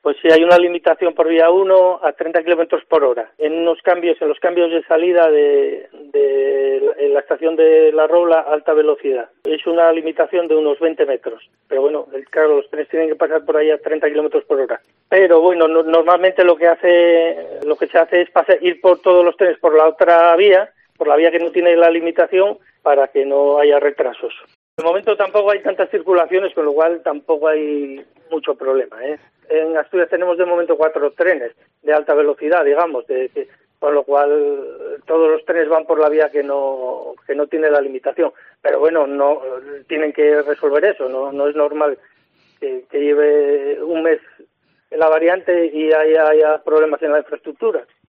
Pues sí, hay una limitación por vía 1 a 30 kilómetros por hora. En los cambios de salida de la estación de La Robla, alta velocidad. Es una limitación de unos 20 metros. Pero bueno, claro, los trenes tienen que pasar por ahí a 30 kilómetros por hora. Pero bueno, normalmente lo que se hace es ir por todos los trenes por la otra vía, por la vía que no tiene la limitación, para que no haya retrasos. De momento tampoco hay tantas circulaciones, con lo cual tampoco hay mucho problema, ¿eh? En Asturias tenemos de momento 4 trenes de alta velocidad, digamos, con lo cual todos los trenes van por la vía que no tiene la limitación. Pero bueno, no tienen que resolver eso, no es normal que lleve un mes la variante y haya problemas en la infraestructura.